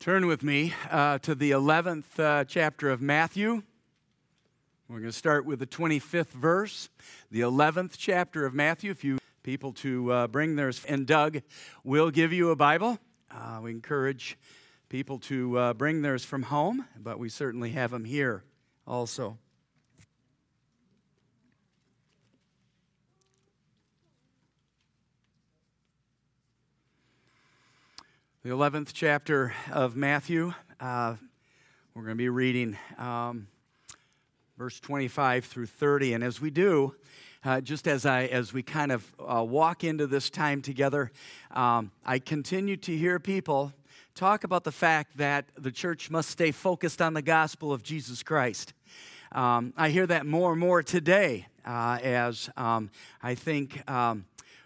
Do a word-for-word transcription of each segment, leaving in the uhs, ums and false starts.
Turn with me uh, to the eleventh uh, chapter of Matthew. We're going to start with the twenty-fifth verse, the eleventh chapter of Matthew. If you people to uh, bring theirs, and Doug will give you a Bible. Uh, we encourage people to uh, bring theirs from home, but we certainly have them here also. The eleventh chapter of Matthew, uh, we're going to be reading um, verse twenty-five through thirty. And as we do, uh, just as I as we kind of uh, walk into this time together, um, I continue to hear people talk about the fact that the church must stay focused on the gospel of Jesus Christ. Um, I hear that more and more today uh, as um, I think... Um,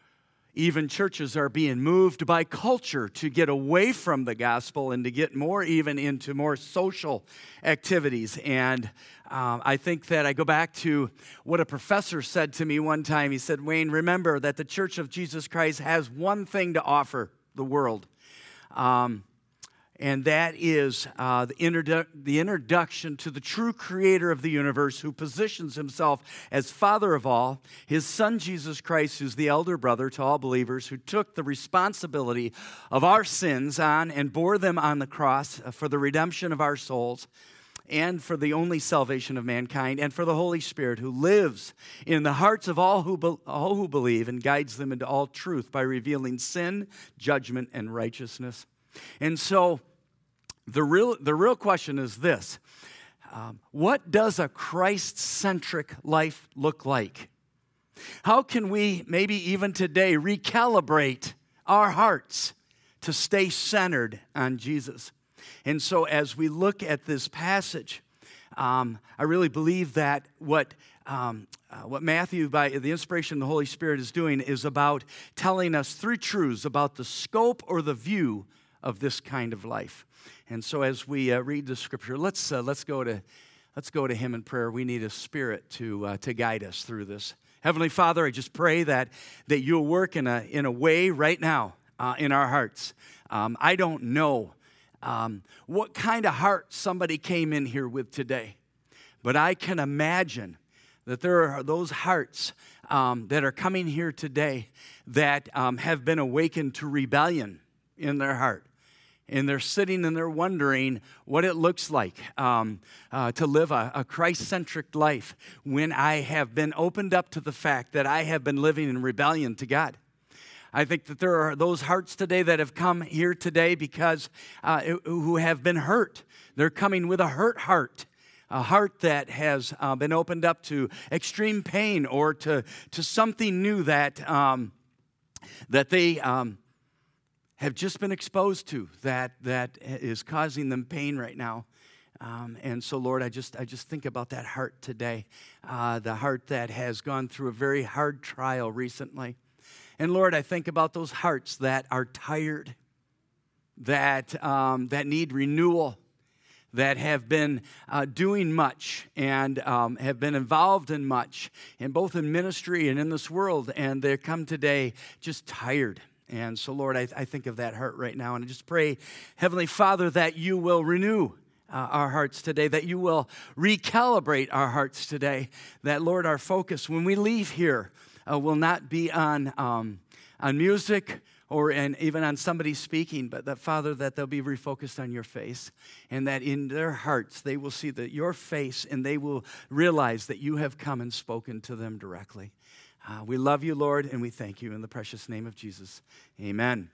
Even churches are being moved by culture to get away from the gospel and to get more even into more social activities. And um, I think that I go back to what a professor said to me one time. He said, Wayne, remember that the Church of Jesus Christ has one thing to offer the world. Um, And that is uh, the, introdu- the introduction to the true creator of the universe, who positions himself as Father of all, his Son, Jesus Christ, who's the elder brother to all believers, who took the responsibility of our sins on and bore them on the cross for the redemption of our souls and for the only salvation of mankind, and for the Holy Spirit, who lives in the hearts of all who, be- all who believe and guides them into all truth by revealing sin, judgment, and righteousness. And so the real the real question is this. Um, what does a Christ-centric life look like? How can we maybe even today recalibrate our hearts to stay centered on Jesus? And so as we look at this passage, um, I really believe that what um, uh, what Matthew, by the inspiration of the Holy Spirit, is doing is about telling us three truths about the scope or the view of this kind of life. And so as we uh, read the scripture, let's uh, let's go to let's go to him in prayer. We need a spirit to uh, to guide us through this. Heavenly Father, I just pray that that you'll work in a in a way right now uh, in our hearts. Um, I don't know um, what kind of heart somebody came in here with today, but I can imagine that there are those hearts um, that are coming here today that um, have been awakened to rebellion in their heart. And they're sitting and they're wondering what it looks like um, uh, to live a, a Christ-centric life when I have been opened up to the fact that I have been living in rebellion to God. I think that there are those hearts today that have come here today because uh, who have been hurt. They're coming with a hurt heart, a heart that has uh, been opened up to extreme pain or to to something new that um, that they. Um, have just been exposed to that that is causing them pain right now. Um, and so, Lord, I just I just think about that heart today, uh, the heart that has gone through a very hard trial recently. And, Lord, I think about those hearts that are tired, that, um, that need renewal, that have been uh, doing much and um, have been involved in much, in both in ministry and in this world, and they come today just tired. And so, Lord, I, I think of that heart right now, and I just pray, Heavenly Father, that you will renew uh, our hearts today, that you will recalibrate our hearts today, that, Lord, our focus when we leave here uh, will not be on, um, on music or and even on somebody speaking, but that, Father, that they'll be refocused on your face, and that in their hearts they will see that your face, and they will realize that you have come and spoken to them directly. Uh, we love you, Lord, and we thank you in the precious name of Jesus. Amen.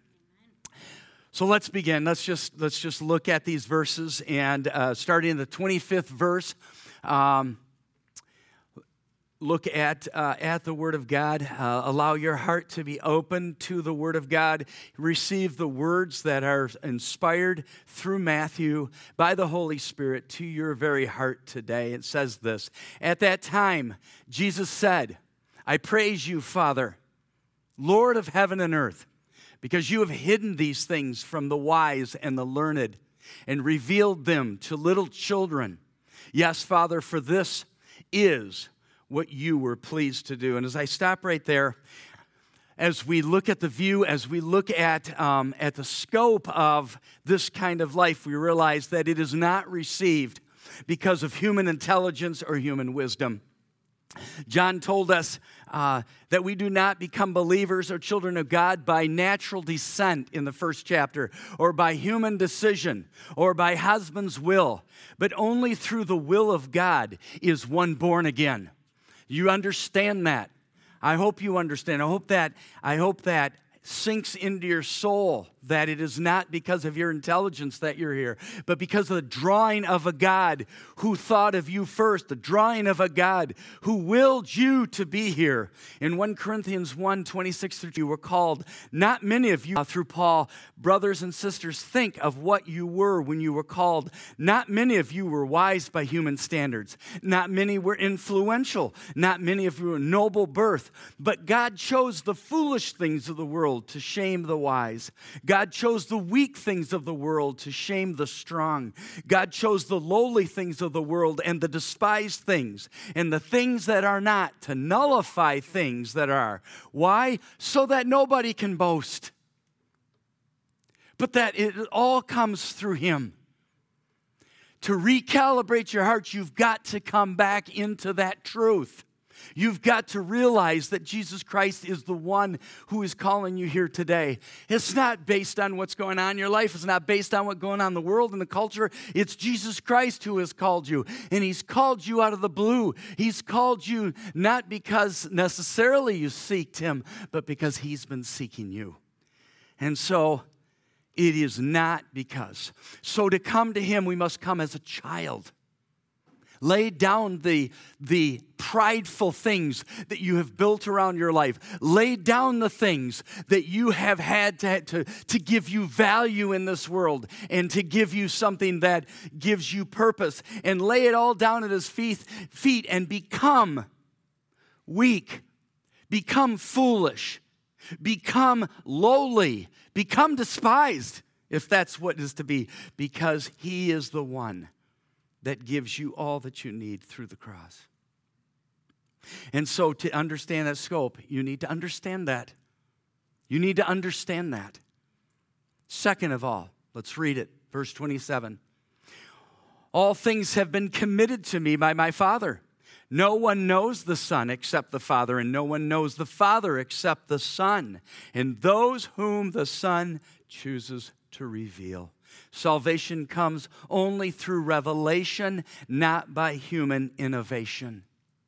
So let's begin. Let's just let's just look at these verses, and uh, starting in the twenty-fifth verse, um, look at uh, at the Word of God. Uh, allow your heart to be open to the Word of God. Receive the words that are inspired through Matthew by the Holy Spirit to your very heart today. It says this: At that time, Jesus said, I praise you, Father, Lord of heaven and earth, because you have hidden these things from the wise and the learned and revealed them to little children. Yes, Father, for this is what you were pleased to do. And as I stop right there, as we look at the view, as we look at, um, at the scope of this kind of life, we realize that it is not received because of human intelligence or human wisdom. John told us uh, that we do not become believers or children of God by natural descent in the first chapter, or by human decision, or by husband's will, but only through the will of God is one born again. You understand that? I hope you understand. I hope that, I hope that sinks into your soul, that it is not because of your intelligence that you're here, but because of the drawing of a God who thought of you first, the drawing of a God who willed you to be here. In First Corinthians one, twenty-six through two, we're called, not many of you, uh, through Paul, brothers and sisters, think of what you were when you were called. Not many of you were wise by human standards. Not many were influential. Not many of you were noble birth. But God chose the foolish things of the world to shame the wise. God chose the weak things of the world to shame the strong. God chose the lowly things of the world and the despised things and the things that are not to nullify things that are. Why? So that nobody can boast. But that it all comes through Him. To recalibrate your heart, you've got to come back into that truth. You've got to realize that Jesus Christ is the one who is calling you here today. It's not based on what's going on in your life. It's not based on what's going on in the world and the culture. It's Jesus Christ who has called you. And He's called you out of the blue. He's called you not because necessarily you seeked Him, but because He's been seeking you. And so it is not because. So to come to Him, we must come as a child. Lay down the, the prideful things that you have built around your life. Lay down the things that you have had to, to, to give you value in this world and to give you something that gives you purpose. And lay it all down at His feet, feet and become weak, become foolish, become lowly, become despised, if that's what it is to be, because He is the one that gives you all that you need through the cross. And so to understand that scope, you need to understand that. You need to understand that. Second of all, let's read it, verse twenty-seven. All things have been committed to me by my Father. No one knows the Son except the Father, and no one knows the Father except the Son, and those whom the Son chooses to reveal. Salvation comes only through revelation, not by human innovation.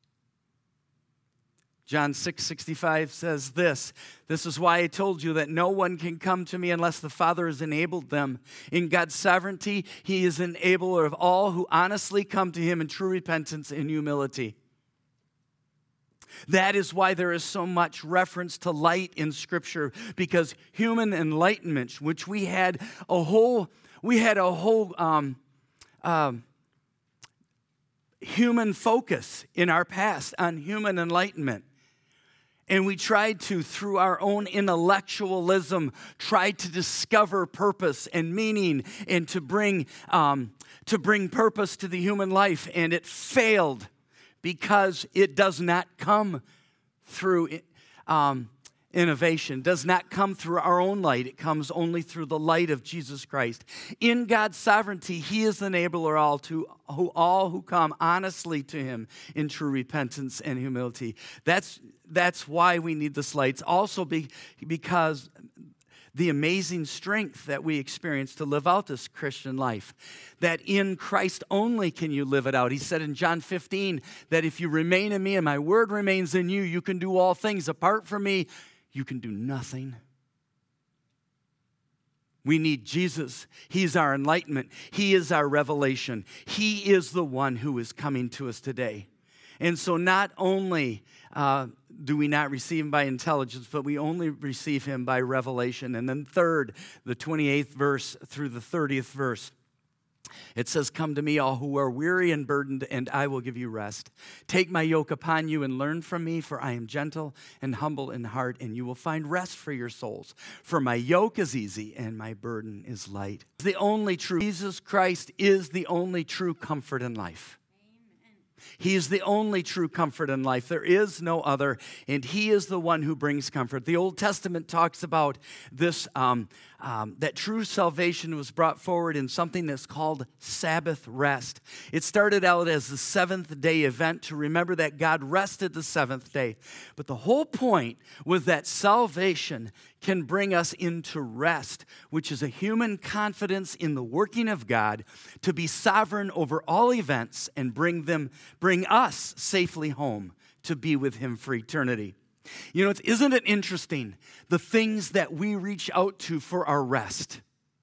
John six sixty-five says this, "This is why I told you that no one can come to me unless the Father has enabled them. In God's sovereignty, He is an enabler of all who honestly come to Him in true repentance and humility." That is why there is so much reference to light in Scripture, because human enlightenment, which we had a whole, we had a whole um, um, human focus in our past on human enlightenment. And we tried to, through our own intellectualism, try to discover purpose and meaning and to bring, um, to bring purpose to the human life. And it failed because it does not come through um, innovation, does not come through our own light. It comes only through the light of Jesus Christ. In God's sovereignty, He is the enabler all to who, all who come honestly to Him in true repentance and humility. That's, that's why we need this light. It's also be, because the amazing strength that we experience to live out this Christian life, that in Christ only can you live it out. He said in John fifteen that if you remain in me and my word remains in you, you can do all things. Apart from me, you can do nothing. We need Jesus. He's our enlightenment. He is our revelation. He is the one who is coming to us today. And so not only uh, do we not receive Him by intelligence, but we only receive Him by revelation. And then third, the twenty-eighth verse through the thirtieth verse. It says, "Come to me, all who are weary and burdened, and I will give you rest. Take my yoke upon you and learn from me, for I am gentle and humble in heart, and you will find rest for your souls. For my yoke is easy and my burden is light." The only true, Jesus Christ is the only true comfort in life. He is the only true comfort in life. There is no other, and He is the one who brings comfort. The Old Testament talks about this, um, um, that true salvation was brought forward in something that's called Sabbath rest. It started out as the seventh day event to remember that God rested the seventh day. But the whole point was that salvation can bring us into rest, which is a human confidence in the working of God to be sovereign over all events and bring them, bring us safely home to be with Him for eternity. You know, it's, isn't it interesting, the things that we reach out to for our rest?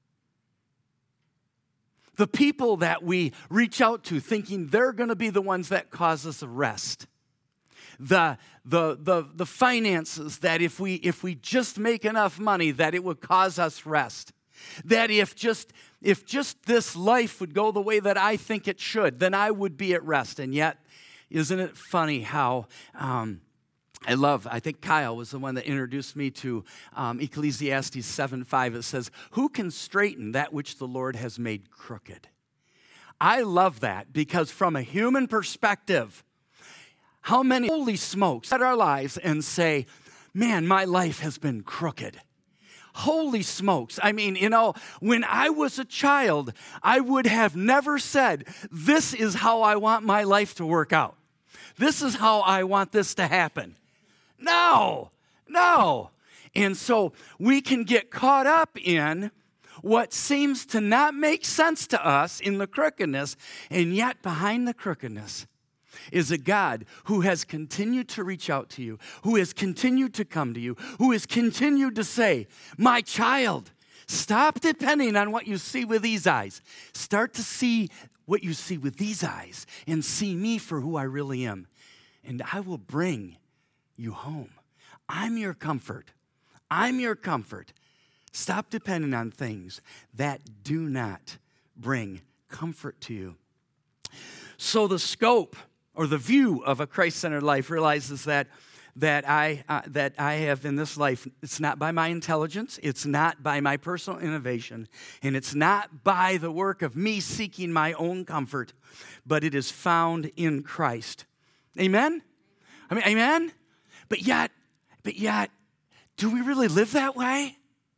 The people that we reach out to thinking they're going to be the ones that cause us rest. The, the, the, the finances that if we, if we just make enough money that it would cause us rest. That if just, if just this life would go the way that I think it should, then I would be at rest. And yet, isn't it funny how... Um, I love, I think Kyle was the one that introduced me to um, Ecclesiastes seven five. It says, who can straighten that which the Lord has made crooked? I love that because from a human perspective, how many, holy smokes, at our lives and say, man, my life has been crooked. Holy smokes. I mean, you know, when I was a child, I would have never said, this is how I want my life to work out. This is how I want this to happen. No, no. And so we can get caught up in what seems to not make sense to us in the crookedness, and yet behind the crookedness is a God who has continued to reach out to you, who has continued to come to you, who has continued to say, my child, stop depending on what you see with these eyes. Start to see what you see with these eyes and see me for who I really am. And I will bring you home. I'm your comfort. I'm your comfort. Stop depending on things that do not bring comfort to you. So the scope or the view of a Christ-centered life realizes that that I uh, that I have in this life, it's not by my intelligence, it's not by my personal innovation, and it's not by the work of me seeking my own comfort, but it is found in Christ. Amen? I mean, amen? But yet, but yet, do we really live that way?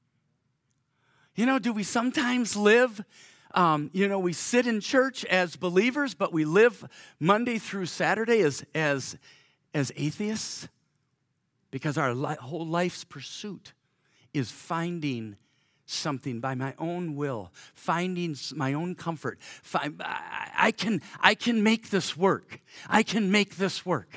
You know, do we sometimes live, um, you know, we sit in church as believers, but we live Monday through Saturday as, as, as atheists? Because our li- whole life's pursuit is finding something by my own will, finding my own comfort. I can, I can make this work. I can make this work.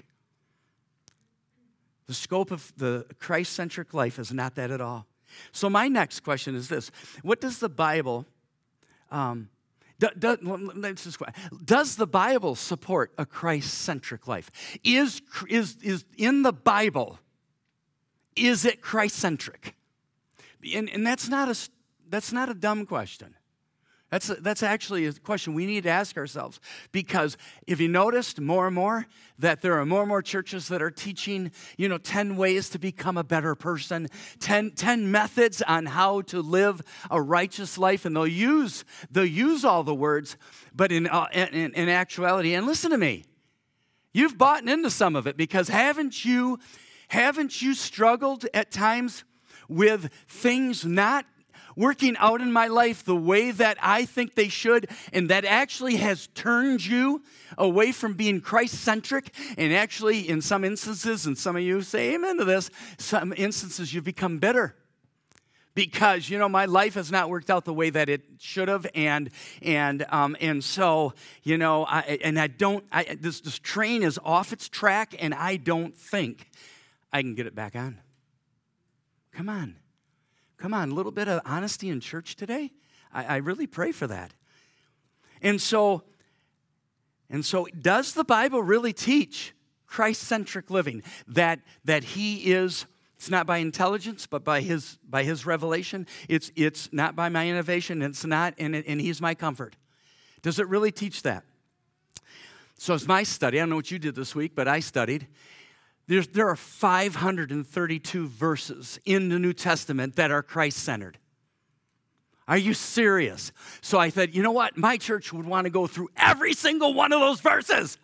The scope of the Christ-centric life is not that at all. So my next question is this. What does the Bible, um, do, do, let's just, does the Bible support a Christ-centric life? Is, is, is in the Bible, is it Christ-centric? And, and that's not a, that's not a dumb question. That's, a, that's actually a question we need to ask ourselves. Because if you noticed more and more that there are more and more churches that are teaching, you know, ten ways to become a better person, ten, ten methods on how to live a righteous life, and they'll use, they'll use all the words, but in, uh, in, in actuality, and listen to me, you've bought into some of it because haven't you, haven't you struggled at times with things not working out in my life the way that I think they should, and that actually has turned you away from being Christ-centric, and actually in some instances, and some of you say amen to this, some instances you've become bitter because, you know, my life has not worked out the way that it should have, and and um, and so, you know, I, and I don't, I, this, this train is off its track, and I don't think I can get it back on. Come on. Come on, a little bit of honesty in church today. I, I really pray for that. And so, and so, does the Bible really teach Christ-centric living? That that He is, it's not by intelligence, but by His by His revelation. It's it's not by my innovation. It's not, and and He's my comfort. Does it really teach that? So it's my study. I don't know what you did this week, but I studied. There's, there are five hundred thirty-two verses in the New Testament that are Christ-centered. Are you serious? So I said, you know what? My church would want to go through every single one of those verses.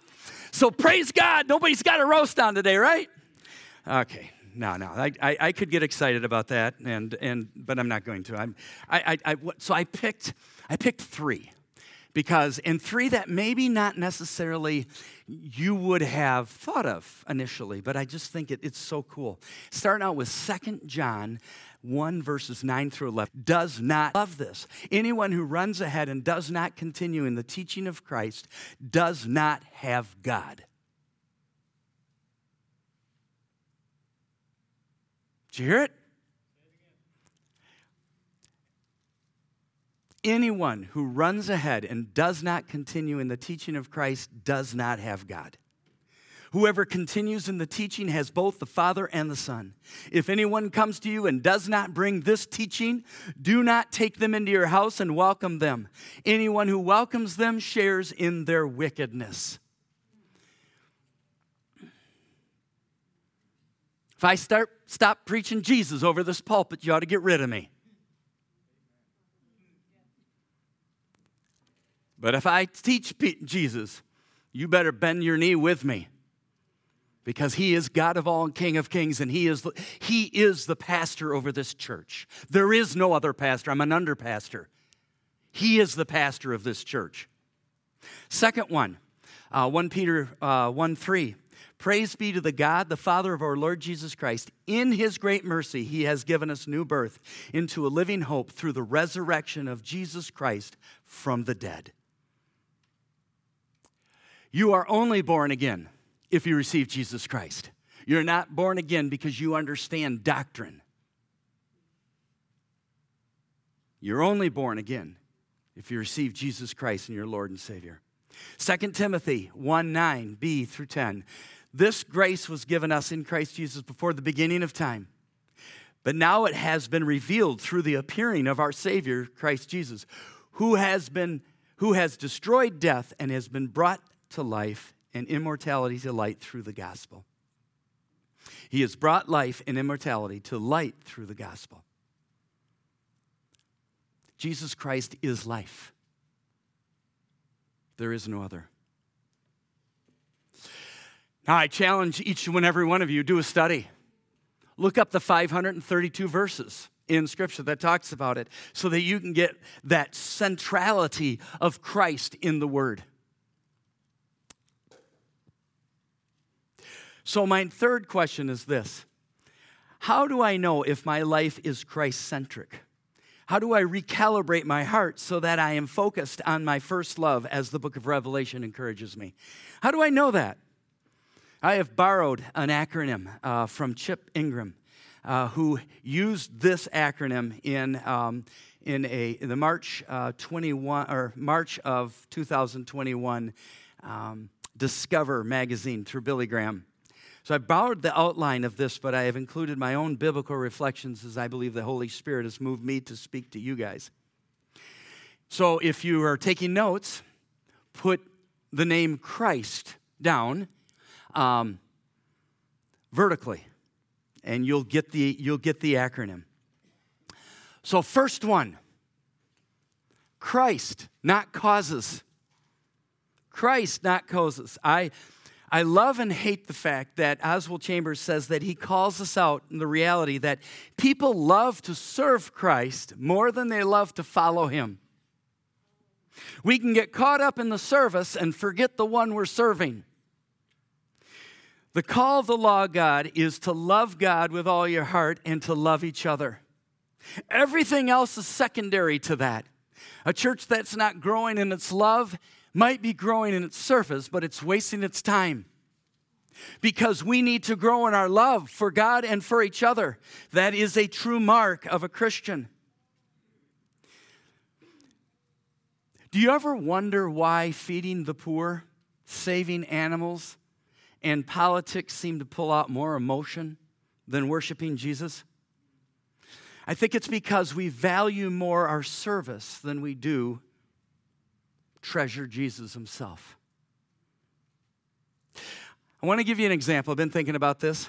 So praise God, nobody's got a roast on today, right? Okay, no, no, I, I, I could get excited about that, and and but I'm not going to. I'm, I, I, I, so I picked, I picked three, because and three that maybe not necessarily you would have thought of initially, but I just think it, it's so cool. Starting out with Second John one, verses nine through eleven, does not love this. Anyone who runs ahead and does not continue in the teaching of Christ does not have God. Did you hear it? Anyone who runs ahead and does not continue in the teaching of Christ does not have God. Whoever continues in the teaching has both the Father and the Son. If anyone comes to you and does not bring this teaching, do not take them into your house and welcome them. Anyone who welcomes them shares in their wickedness. If I start stop preaching Jesus over this pulpit, you ought to get rid of me. But if I teach Jesus, you better bend your knee with me. Because he is God of all and King of kings, and he is, he is the pastor over this church. There is no other pastor. I'm an under pastor. He is the pastor of this church. Second one, uh, First Peter uh, one three. Praise be to the God, the Father of our Lord Jesus Christ. In his great mercy, he has given us new birth into a living hope through the resurrection of Jesus Christ from the dead. You are only born again if you receive Jesus Christ. You're not born again because you understand doctrine. You're only born again if you receive Jesus Christ and your Lord and Savior. Second Timothy one nine, B through ten. This grace was given us in Christ Jesus before the beginning of time. But now it has been revealed through the appearing of our Savior, Christ Jesus, who has been, who has destroyed death and has been brought to life and immortality to light through the gospel. He has brought life and immortality to light through the gospel. Jesus Christ is life. There is no other. Now I challenge each and every one of you, do a study. Look up the five hundred thirty-two verses in Scripture that talks about it so that you can get that centrality of Christ in the Word. So my third question is this. How do I know if my life is Christ-centric? How do I recalibrate my heart so that I am focused on my first love, as the book of Revelation encourages me? How do I know that? I have borrowed an acronym uh, from Chip Ingram, uh, who used this acronym in um, in a in the March uh, twenty-one or March of two thousand twenty-one um, Discover magazine through Billy Graham. So I borrowed the outline of this, but I have included my own biblical reflections as I believe the Holy Spirit has moved me to speak to you guys. So if you are taking notes, put the name Christ down um, vertically, and you'll get the you'll get the acronym. So first one, Christ, not causes. Christ, not causes. I. I love and hate the fact that Oswald Chambers says that he calls us out in the reality that people love to serve Christ more than they love to follow him. We can get caught up in the service and forget the one we're serving. The call of the law of God is to love God with all your heart and to love each other. Everything else is secondary to that. A church that's not growing in its love might be growing in its surface, but it's wasting its time. Because we need to grow in our love for God and for each other. That is a true mark of a Christian. Do you ever wonder why feeding the poor, saving animals, and politics seem to pull out more emotion than worshiping Jesus? I think it's because we value more our service than we do treasure Jesus himself. I want to give you an example. I've been thinking about this.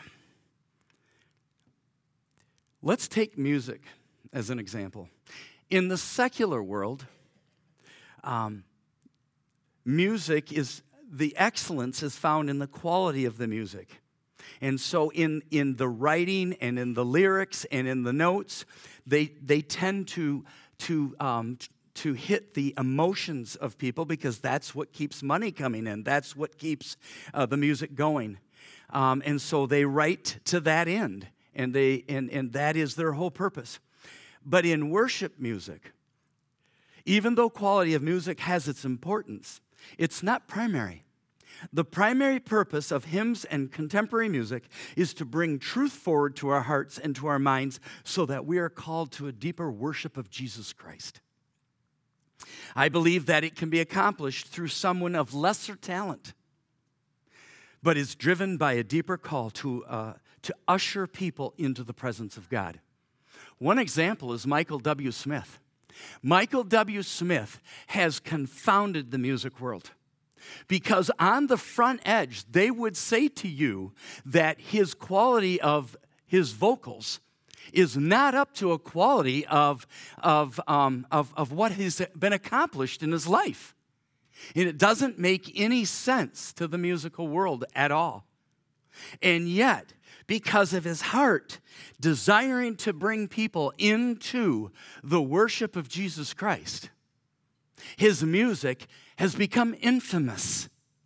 Let's take music as an example. In the secular world, um, music is, the excellence is found in the quality of the music. And so in, in the writing and in the lyrics and in the notes, they, they tend to, to, um, to hit the emotions of people because that's what keeps money coming in. That's what keeps uh, the music going. Um, and so they write to that end, and, they, and, and that is their whole purpose. But in worship music, even though quality of music has its importance, it's not primary. The primary purpose of hymns and contemporary music is to bring truth forward to our hearts and to our minds so that we are called to a deeper worship of Jesus Christ. I believe that it can be accomplished through someone of lesser talent, but is driven by a deeper call to, uh, to usher people into the presence of God. One example is Michael W. Smith. Michael W. Smith has confounded the music world because on the front edge, they would say to you that his quality of his vocals is not up to a quality of, of, um, of, of what has been accomplished in his life. And it doesn't make any sense to the musical world at all. And yet, because of his heart, desiring to bring people into the worship of Jesus Christ, his music has become infamous.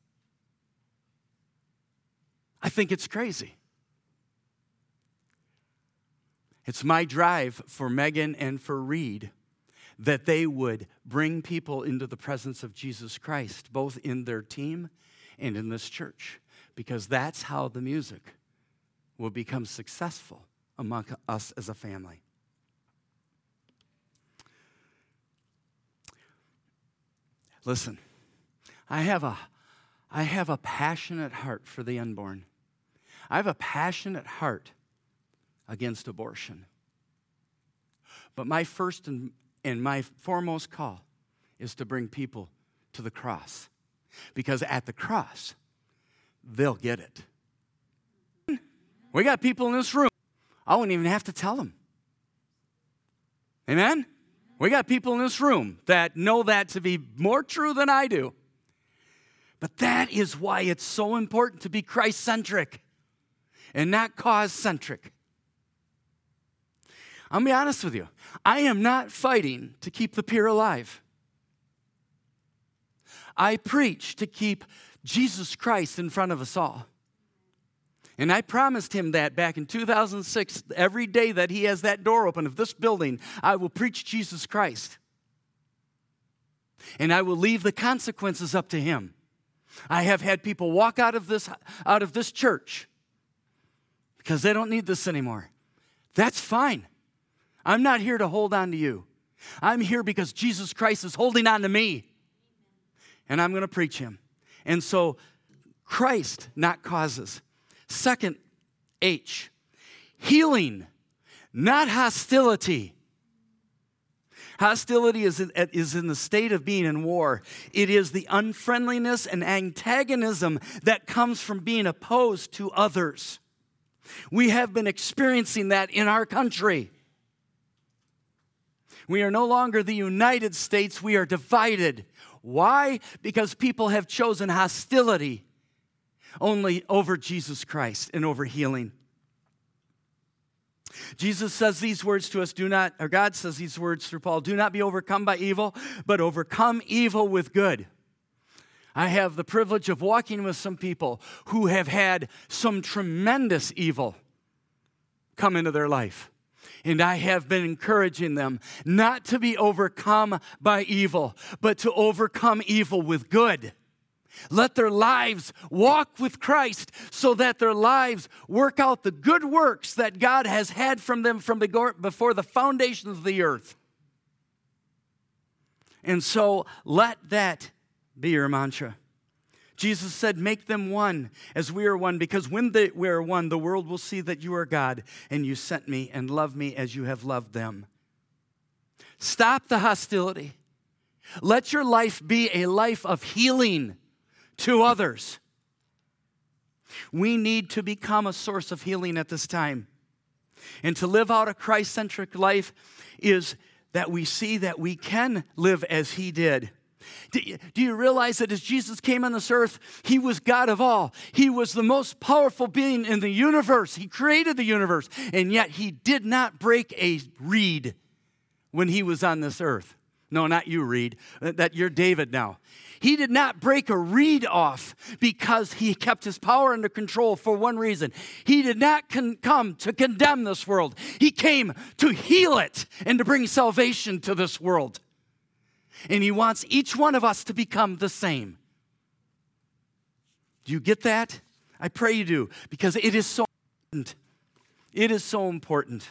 I think it's crazy. It's my drive for Megan and for Reed that they would bring people into the presence of Jesus Christ, both in their team and in this church, because that's how the music will become successful among us as a family. Listen, I have a, I have a passionate heart for the unborn. I have a passionate heart against abortion. But my first and, and my foremost call is to bring people to the cross. Because at the cross, they'll get it. We got people in this room. I wouldn't even have to tell them. Amen? We got people in this room that know that to be more true than I do. But that is why it's so important to be Christ-centric and not cause-centric. I'll be honest with you. I am not fighting to keep the peer alive. I preach to keep Jesus Christ in front of us all. And I promised him that back in two thousand six, every day that he has that door open of this building, I will preach Jesus Christ. And I will leave the consequences up to him. I have had people walk out of this, out of this church because they don't need this anymore. That's fine. I'm not here to hold on to you. I'm here because Jesus Christ is holding on to me. And I'm going to preach him. And so, Christ, not causes. Second, H, healing, not hostility. Hostility is in, is in the state of being in war. It is the unfriendliness and antagonism that comes from being opposed to others. We have been experiencing that in our country. We are no longer the United States, we are divided. Why? Because people have chosen hostility only over Jesus Christ and over healing. Jesus says these words to us, do not, or God says these words through Paul, do not be overcome by evil, but overcome evil with good. I have the privilege of walking with some people who have had some tremendous evil come into their life. And I have been encouraging them not to be overcome by evil, but to overcome evil with good. Let their lives walk with Christ so that their lives work out the good works that God has had from them from before the foundations of the earth. And so let that be your mantra. Jesus said, make them one as we are one, because when they, we are one, the world will see that you are God and you sent me and love me as you have loved them. Stop the hostility. Let your life be a life of healing to others. We need to become a source of healing at this time. And to live out a Christ-centric life is that we see that we can live as he did. Do you, do you realize that as Jesus came on this earth, he was God of all. He was the most powerful being in the universe. He created the universe, and yet he did not break a reed when he was on this earth. No, not you, Reed. That you're David now. He did not break a reed off because he kept his power under control for one reason. He did not con- come to condemn this world. He came to heal it and to bring salvation to this world. And he wants each one of us to become the same. Do you get that? I pray you do, because it is so important. It is so important.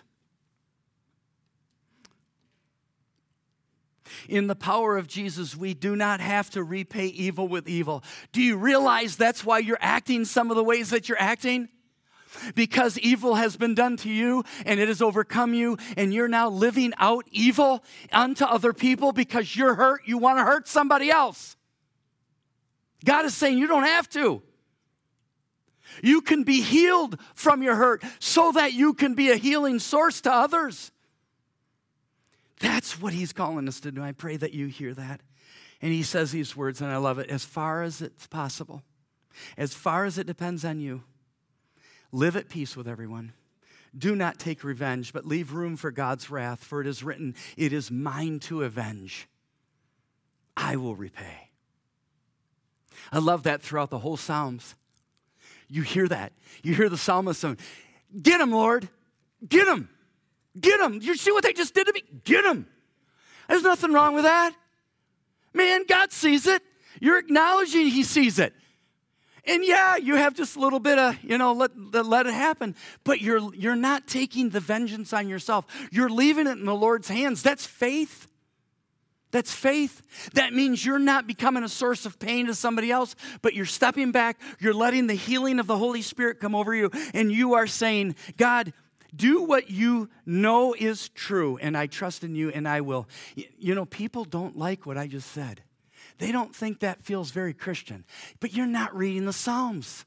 In the power of Jesus, we do not have to repay evil with evil. Do you realize that's why you're acting some of the ways that you're acting? Because evil has been done to you and it has overcome you, and you're now living out evil unto other people because you're hurt. You want to hurt somebody else. God is saying you don't have to. You can be healed from your hurt so that you can be a healing source to others. That's what he's calling us to do. I pray that you hear that. And he says these words, and I love it. As far as it's possible, as far as it depends on you, live at peace with everyone. Do not take revenge, but leave room for God's wrath. For it is written, it is mine to avenge. I will repay. I love that throughout the whole Psalms. You hear that. You hear the psalmist saying, get him, Lord. Get him. Get them. You see what they just did to me? Get them. There's nothing wrong with that. Man, God sees it. You're acknowledging he sees it. And yeah, you have just a little bit of, you know, let, let it happen. But you're, you're not taking the vengeance on yourself. You're leaving it in the Lord's hands. That's faith. That's faith. That means you're not becoming a source of pain to somebody else, but you're stepping back. You're letting the healing of the Holy Spirit come over you. And you are saying, God, do what you know is true, and I trust in you, and I will. You know, people don't like what I just said. They don't think that feels very Christian. But you're not reading the Psalms.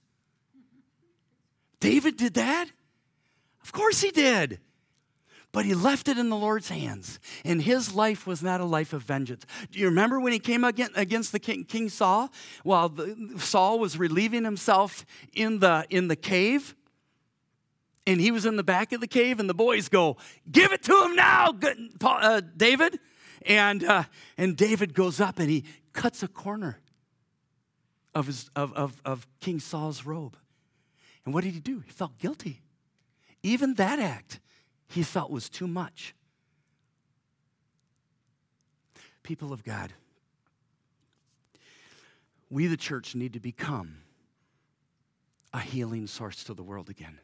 David did that? Of course he did. But he left it in the Lord's hands, and his life was not a life of vengeance. Do you remember when he came against the king, King Saul? While the, Saul was relieving himself in the, in the cave, and he was in the back of the cave, and the boys go, give it to him now, uh, David. And uh, and David goes up, and he cuts a corner of, his, of, of, of King Saul's robe. And what did he do? He felt guilty. Even that act, he felt was too much. People of God, we, the church, need to become a healing source to the world again.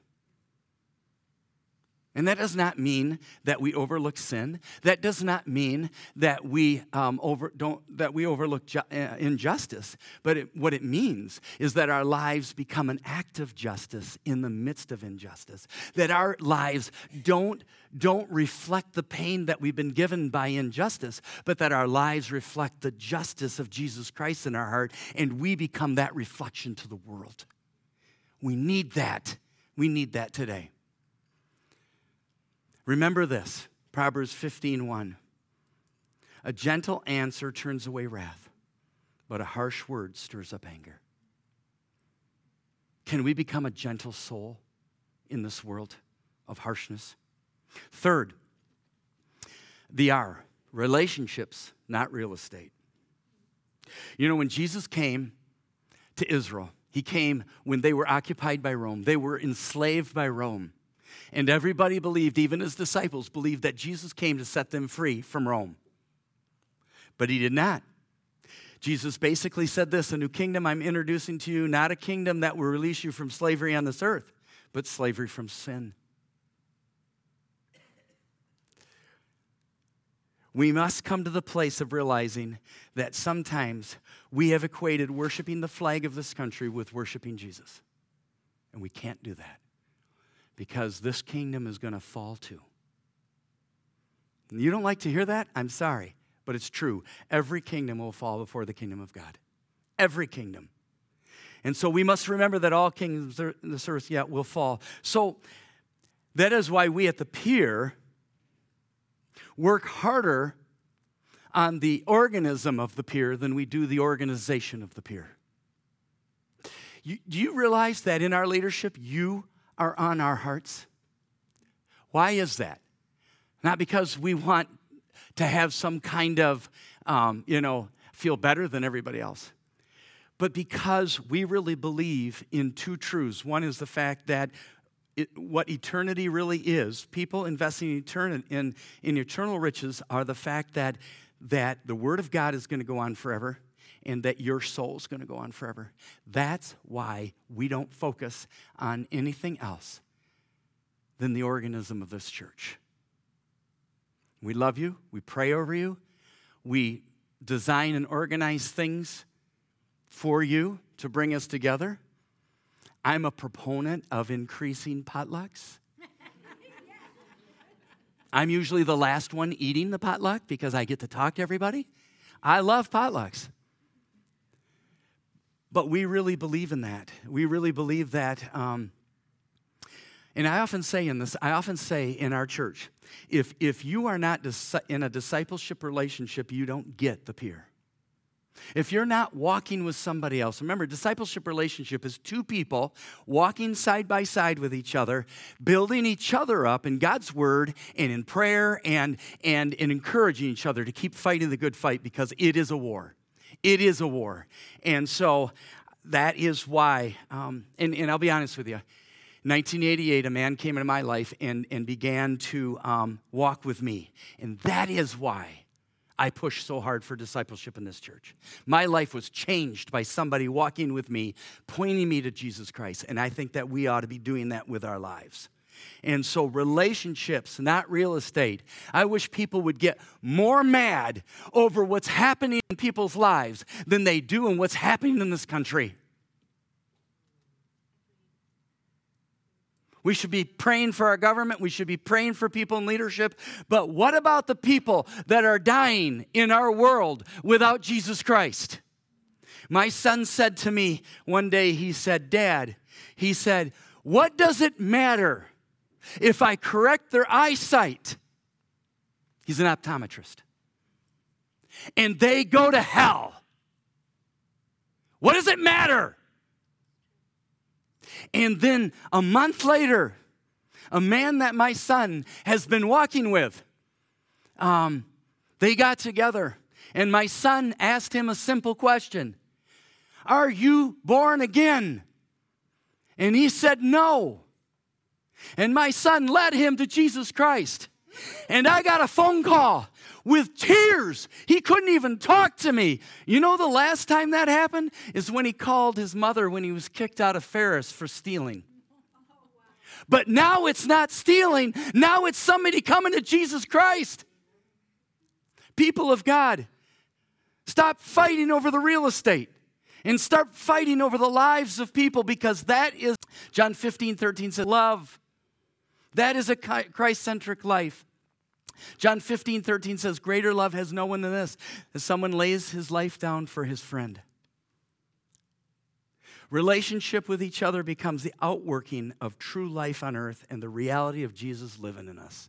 And that does not mean that we overlook sin. That does not mean that we um, over don't that we overlook ju- uh, injustice. But it, what it means is that our lives become an act of justice in the midst of injustice. That our lives don't don't reflect the pain that we've been given by injustice, but that our lives reflect the justice of Jesus Christ in our heart, and we become that reflection to the world. We need that. We need that today. Remember this, Proverbs fifteen one. A gentle answer turns away wrath, but a harsh word stirs up anger. Can we become a gentle soul in this world of harshness? Third, the R, relationships, not real estate. You know, when Jesus came to Israel, he came when they were occupied by Rome. They were enslaved by Rome. And everybody believed, even his disciples believed, that Jesus came to set them free from Rome. But he did not. Jesus basically said this, a new kingdom I'm introducing to you, not a kingdom that will release you from slavery on this earth, but slavery from sin. We must come to the place of realizing that sometimes we have equated worshiping the flag of this country with worshiping Jesus. And we can't do that. Because this kingdom is going to fall too. You don't like to hear that? I'm sorry, but it's true. Every kingdom will fall before the kingdom of God. Every kingdom. And so we must remember that all kingdoms in this earth yet will fall. So that is why we at the Pier work harder on the organism of the peer than we do the organization of the peer. You, do you realize that in our leadership, you are on our hearts? Why is that? Not because we want to have some kind of, um, you know, feel better than everybody else, but because we really believe in two truths. One is the fact that it, what eternity really is, people investing in, eternity, in, in eternal riches are the fact that, that the Word of God is going to go on forever and that your soul is going to go on forever. That's why we don't focus on anything else than the organism of this church. We love you. We pray over you. We design and organize things for you to bring us together. I'm a proponent of increasing potlucks. I'm usually the last one eating the potluck because I get to talk to everybody. I love potlucks. But we really believe in that. We really believe that. Um, and I often say in this, I often say in our church, if, if you are not dis- in a discipleship relationship, you don't get the peer. If you're not walking with somebody else, remember, discipleship relationship is two people walking side by side with each other, building each other up in God's word and in prayer and, and, and encouraging each other to keep fighting the good fight because it is a war. It is a war. And so that is why, um, and, and I'll be honest with you, nineteen eighty-eight, a man came into my life and, and began to um, walk with me. And that is why I push so hard for discipleship in this church. My life was changed by somebody walking with me, pointing me to Jesus Christ. And I think that we ought to be doing that with our lives. And so relationships, not real estate. I wish people would get more mad over what's happening in people's lives than they do in what's happening in this country. We should be praying for our government. We should be praying for people in leadership. But what about the people that are dying in our world without Jesus Christ? My son said to me one day, he said, Dad, he said, what does it matter if I correct their eyesight? He's an optometrist. And they go to hell. What does it matter? And then a month later, a man that my son has been walking with, um, they got together. And my son asked him a simple question. Are you born again? And he said, no. And my son led him to Jesus Christ. And I got a phone call with tears. He couldn't even talk to me. You know the last time that happened is when he called his mother when he was kicked out of Ferris for stealing. But now it's not stealing. Now it's somebody coming to Jesus Christ. People of God, stop fighting over the real estate and start fighting over the lives of people, because that is, John fifteen thirteen says, love. That is a Christ-centric life. John fifteen thirteen says, greater love has no one than this, that someone lays his life down for his friend. Relationship with each other becomes the outworking of true life on earth and the reality of Jesus living in us.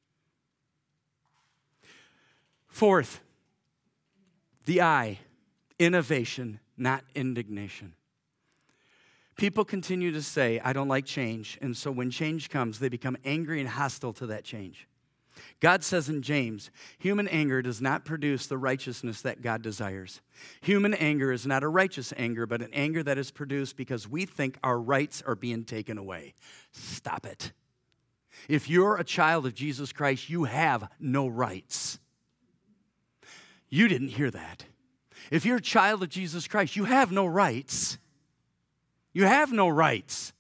Fourth, the I, innovation, not indignation. People continue to say, I don't like change, and so when change comes, they become angry and hostile to that change. God says in James, human anger does not produce the righteousness that God desires. Human anger is not a righteous anger, but an anger that is produced because we think our rights are being taken away. Stop it. If you're a child of Jesus Christ, you have no rights. You didn't hear that. If you're a child of Jesus Christ, you have no rights. You have no rights.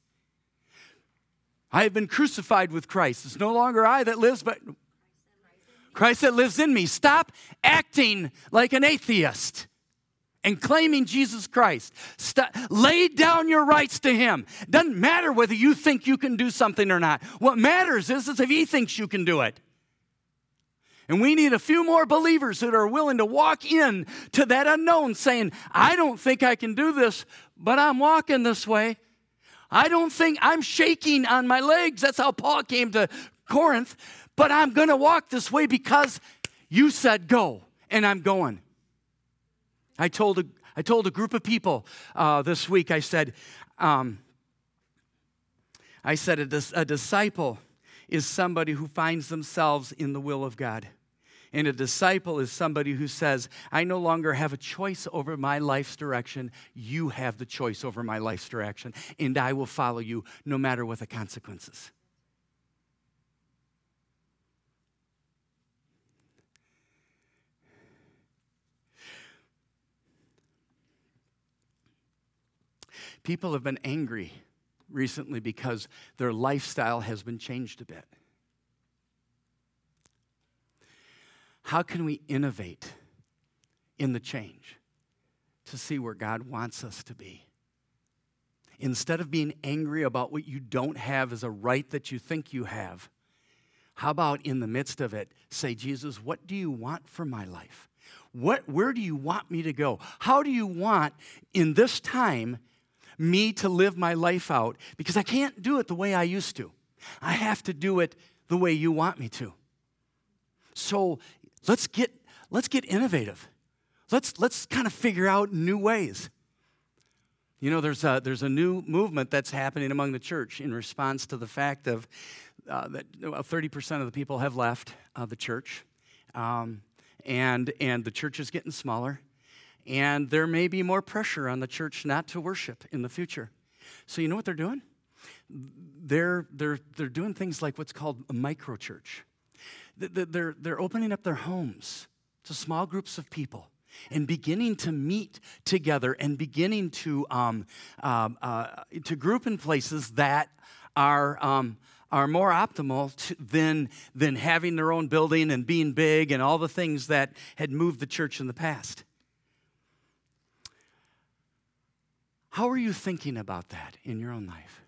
I have been crucified with Christ. It's no longer I that lives, but Christ that lives in me. Stop acting like an atheist and claiming Jesus Christ. Stop. Lay down your rights to him. Doesn't matter whether you think you can do something or not. What matters is, is if he thinks you can do it. And we need a few more believers that are willing to walk in to that unknown saying, I don't think I can do this, but I'm walking this way. I don't think I'm shaking on my legs. That's how Paul came to Corinth. But I'm going to walk this way because you said go. and I'm going. I told a, I told a group of people uh, this week, I said, um, I said a, dis- a disciple is somebody who finds themselves in the will of God. And a disciple is somebody who says, I no longer have a choice over my life's direction. You have the choice over my life's direction, and I will follow you no matter what the consequences. People have been angry recently because their lifestyle has been changed a bit. How can we innovate in the change to see where God wants us to be? Instead of being angry about what you don't have as a right that you think you have, how about in the midst of it, say, Jesus, what do you want for my life? What, where do you want me to go? How do you want in this time me to live my life out? Because I can't do it the way I used to. I have to do it the way you want me to. So let's get let's get innovative. Let's let's kind of figure out new ways. You know, there's a there's a new movement that's happening among the church in response to the fact of uh, that well, thirty percent of the people have left uh, the church, um, and and the church is getting smaller. And there may be more pressure on the church not to worship in the future. So you know what they're doing? They're, they're, they're doing things like what's called a micro-church. They're, they're opening up their homes to small groups of people and beginning to meet together and beginning to, um, um, uh, to group in places that are... Um, are more optimal to, than, than having their own building and being big and all the things that had moved the church in the past. How are you thinking about that in your own life?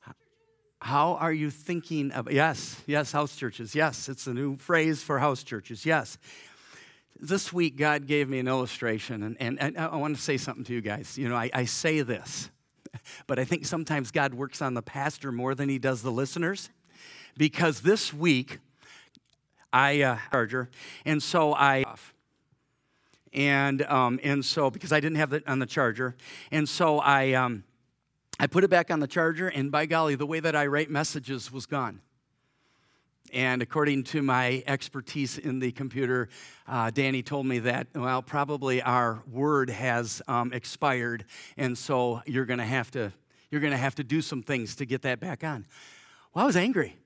How are you thinking about, yes, yes, house churches, yes, it's a new phrase for house churches, yes. This week, God gave me an illustration, and, and, and I want to say something to you guys. You know, I, I say this, but I think sometimes God works on the pastor more than he does the listeners, because this week, I, uh, charger, and so I... And um, and so, because I didn't have it on the charger, and so I um, I put it back on the charger, and by golly, the way that I write messages was gone. And according to my expertise in the computer, uh, Danny told me that, well, probably our word has um, expired, and so you're going to have to you're going to have to do some things to get that back on. Well, I was angry.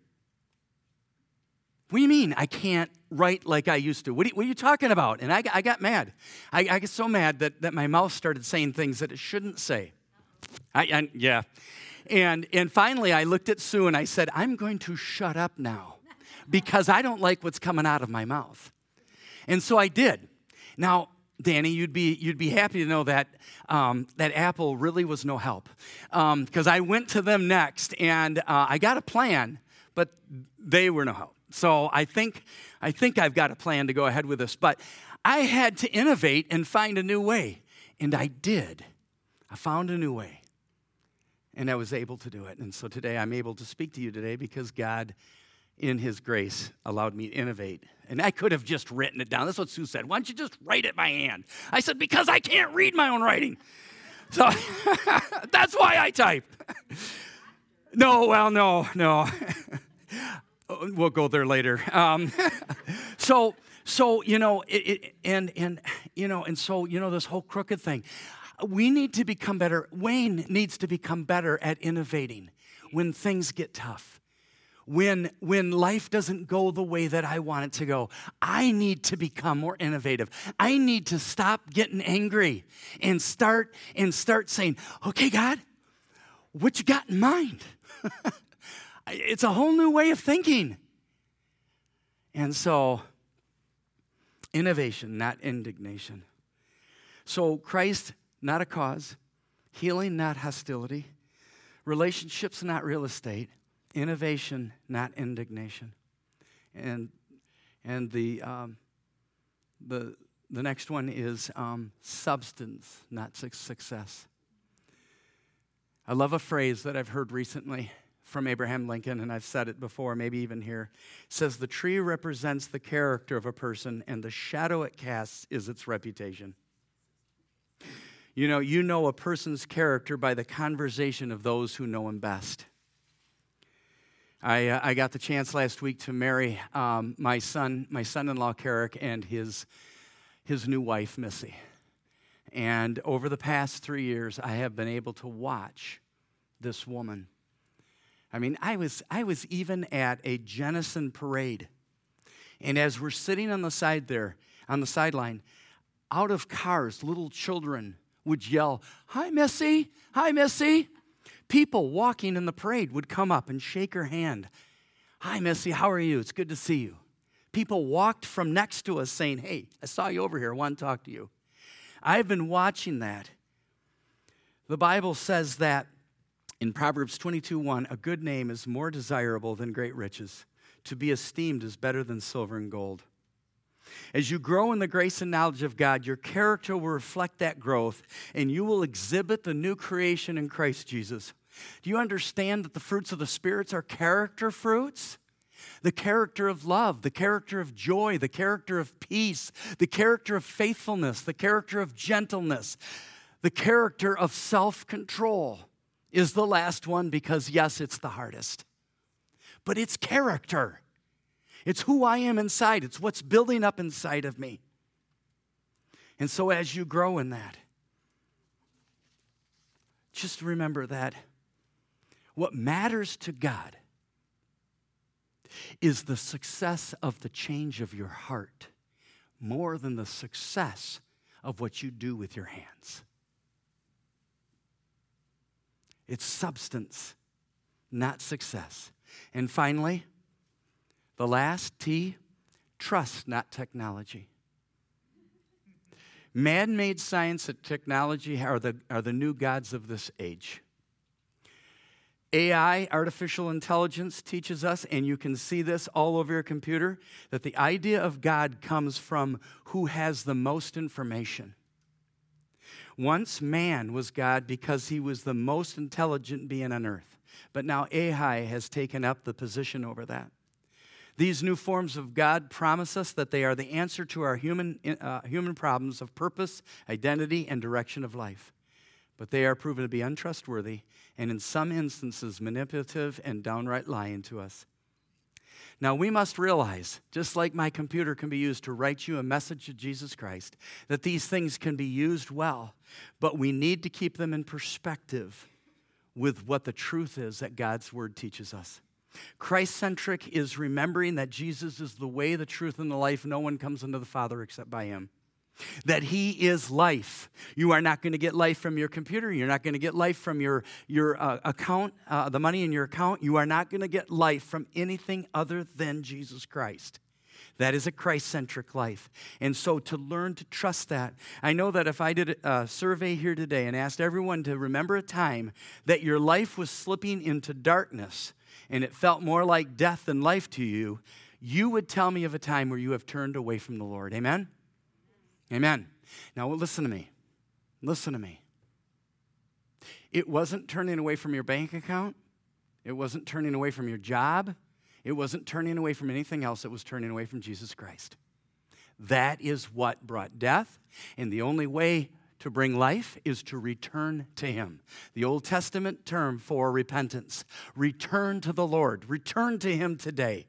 What do you mean I can't write like I used to? What are you, what are you talking about? And I, I got mad. I, I got so mad that, that my mouth started saying things that it shouldn't say. I, I, yeah. And, and finally, I looked at Sue and I said, I'm going to shut up now because I don't like what's coming out of my mouth. And so I did. Now, Danny, you'd be you'd be happy to know that um, that Apple really was no help because um, I went to them next and uh, I got a plan, but they were no help. So I think I think I've got a plan to go ahead with this. But I had to innovate and find a new way. And I did. I found a new way. And I was able to do it. And so today I'm able to speak to you today because God, in his grace, allowed me to innovate. And I could have just written it down. That's what Sue said. Why don't you just write it by hand? I said, because I can't read my own writing. So that's why I type. No, well, no, no. We'll go there later. Um, so, so you know, it, it, and and you know, and so you know, this whole crooked thing. We need to become better. Wayne needs to become better at innovating when things get tough. When when life doesn't go the way that I want it to go, I need to become more innovative. I need to stop getting angry and start and start saying, "Okay, God, what you got in mind?" It's a whole new way of thinking. And so, innovation, not indignation. So, Christ, not a cause. Healing, not hostility. Relationships, not real estate. Innovation, not indignation. And and the um, the the next one is um, substance, not success. I love a phrase that I've heard recently. from Abraham Lincoln, and I've said it before, maybe even here. It says, the tree represents the character of a person, and the shadow it casts is its reputation. You know, you know a person's character by the conversation of those who know him best. I, uh, I got the chance last week to marry um, my son, my son-in-law, Carrick, and his, his new wife, Missy. And over the past three years, I have been able to watch this woman. I mean, I was, I was even at a Jennison parade. And as we're sitting on the side there, on the sideline, out of cars, little children would yell, "Hi, Missy! Hi, Missy!" People walking in the parade would come up and shake her hand. "Hi, Missy, how are you? It's good to see you." People walked from next to us saying, "Hey, I saw you over here. I want to talk to you." I've been watching that. The Bible says that in Proverbs twenty-two one, a good name is more desirable than great riches. To be esteemed is better than silver and gold. As you grow in the grace and knowledge of God, your character will reflect that growth, and you will exhibit the new creation in Christ Jesus. Do you understand that the fruits of the spirits are character fruits? The character of love, the character of joy, the character of peace, the character of faithfulness, the character of gentleness, the character of self-control is the last one because, yes, it's the hardest. But it's character. It's who I am inside. It's what's building up inside of me. And so as you grow in that, just remember that what matters to God is the success of the change of your heart more than the success of what you do with your hands. It's substance, not success. And finally, the last T, trust, not technology. Man-made science and technology are the, are the new gods of this age. A I, artificial intelligence, teaches us, and you can see this all over your computer, that the idea of God comes from who has the most information. Once man was God because he was the most intelligent being on earth, but now A I has taken up the position over that. These new forms of God promise us that they are the answer to our human, uh, human problems of purpose, identity, and direction of life. But they are proven to be untrustworthy and in some instances manipulative and downright lying to us. Now we must realize, just like my computer can be used to write you a message of Jesus Christ, that these things can be used well, but we need to keep them in perspective with what the truth is that God's Word teaches us. Christ-centric is remembering that Jesus is the way, the truth, and the life. No one comes unto the Father except by Him. That He is life. You are not going to get life from your computer. You're not going to get life from your, your uh, account, uh, the money in your account. You are not going to get life from anything other than Jesus Christ. That is a Christ-centric life. And so to learn to trust that, I know that if I did a survey here today and asked everyone to remember a time that your life was slipping into darkness and it felt more like death than life to you, you would tell me of a time where you have turned away from the Lord. Amen? Amen. Now listen to me. Listen to me. It wasn't turning away from your bank account. It wasn't turning away from your job. It wasn't turning away from anything else. It was turning away from Jesus Christ. That is what brought death, and the only way to bring life is to return to Him. The Old Testament term for repentance. Return to the Lord. Return to Him today.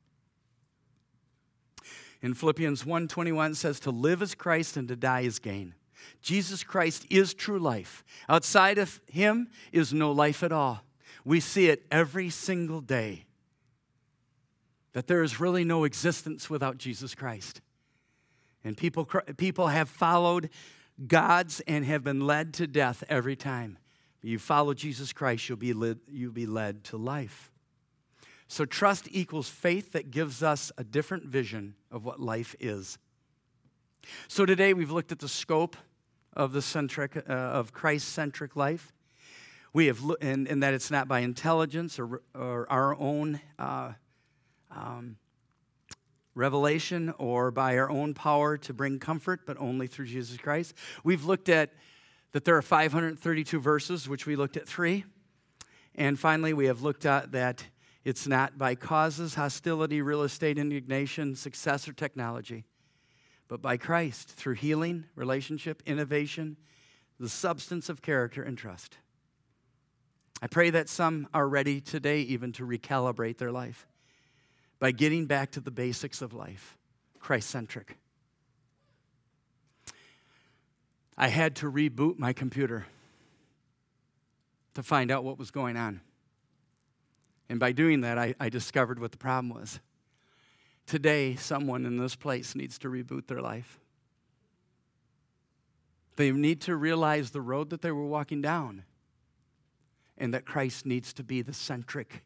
In Philippians one twenty-one says, to live is Christ and to die is gain. Jesus Christ is true life. Outside of Him is no life at all. We see it every single day, that there is really no existence without Jesus Christ. And people, people have followed gods and have been led to death every time. You follow Jesus Christ, you'll be led, you'll be led to life. So trust equals faith that gives us a different vision of what life is. So today we've looked at the scope of the centric, uh, of Christ-centric life. We have, lo- and, and that it's not by intelligence or, or our own uh, um, revelation or by our own power to bring comfort, but only through Jesus Christ. We've looked at that there are five hundred thirty-two verses, which we looked at three. And finally, we have looked at that it's not by causes, hostility, real estate, indignation, success, or technology, but by Christ through healing, relationship, innovation, the substance of character and trust. I pray that some are ready today even to recalibrate their life by getting back to the basics of life, Christ-centric. I had to reboot my computer to find out what was going on. And by doing that, I, I discovered what the problem was. Today, someone in this place needs to reboot their life. They need to realize the road that they were walking down and that Christ needs to be the centric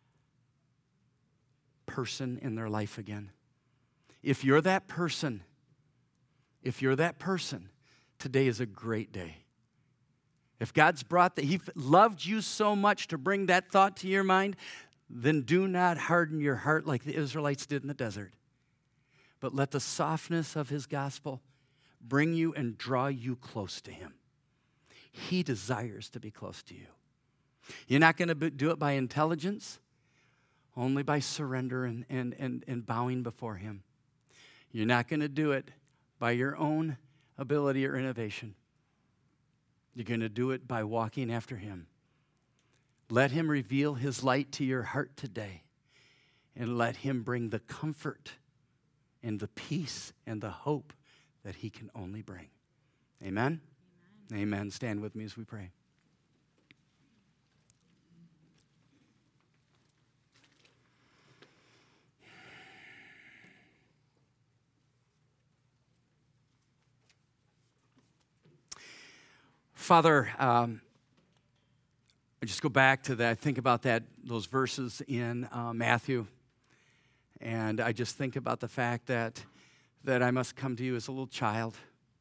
person in their life again. If you're that person, if you're that person, today is a great day. If God's brought that, He loved you so much to bring that thought to your mind, then do not harden your heart like the Israelites did in the desert. But let the softness of His gospel bring you and draw you close to Him. He desires to be close to you. You're not going to do it by intelligence, only by surrender and, and, and, and bowing before Him. You're not going to do it by your own ability or innovation. You're going to do it by walking after Him. Let Him reveal His light to your heart today, and let Him bring the comfort and the peace and the hope that He can only bring. Amen? Amen. Amen. Stand with me as we pray. Father, um, I just go back to that. I think about that, those verses in uh, Matthew, and I just think about the fact that that I must come to you as a little child.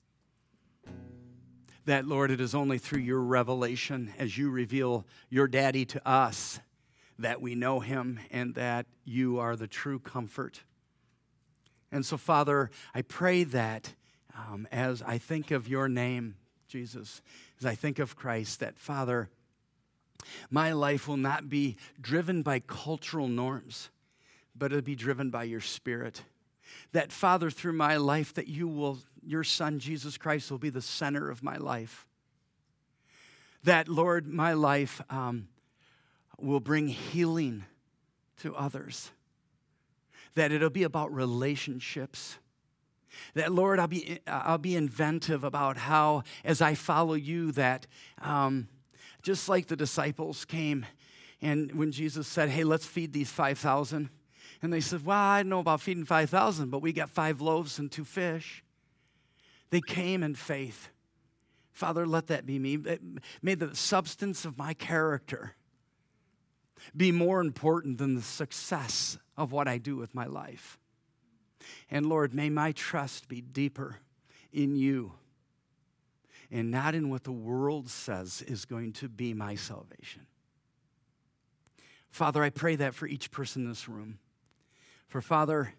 That, Lord, it is only through your revelation, as you reveal your daddy to us, that we know him and that you are the true comfort. And so, Father, I pray that um, as I think of your name, Jesus, as I think of Christ, that, Father, my life will not be driven by cultural norms, but it'll be driven by your Spirit. That, Father, through my life, that you will, your Son, Jesus Christ, will be the center of my life. That, Lord, my life um, will bring healing to others. That it'll be about relationships. That, Lord, I'll be, I'll be inventive about how, as I follow you, that um, just like the disciples came, and when Jesus said, hey, let's feed these five thousand, and they said, well, I don't know about feeding five thousand, but we got five loaves and two fish. They came in faith. Father, let that be me. May the substance of my character be more important than the success of what I do with my life. And Lord, may my trust be deeper in you and not in what the world says is going to be my salvation. Father, I pray that for each person in this room. For Father,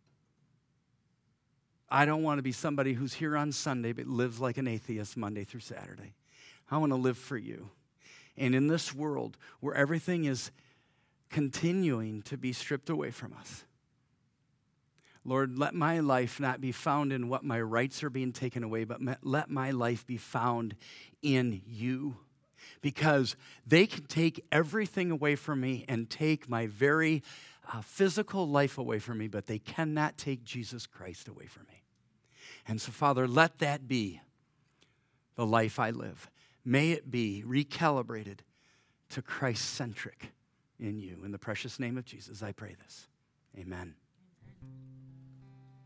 I don't want to be somebody who's here on Sunday but lives like an atheist Monday through Saturday. I want to live for you. And in this world where everything is continuing to be stripped away from us, Lord, let my life not be found in what my rights are being taken away, but let my life be found in you. Because they can take everything away from me and take my very uh, physical life away from me, but they cannot take Jesus Christ away from me. And so, Father, let that be the life I live. May it be recalibrated to Christ-centric in you. In the precious name of Jesus, I pray this. Amen.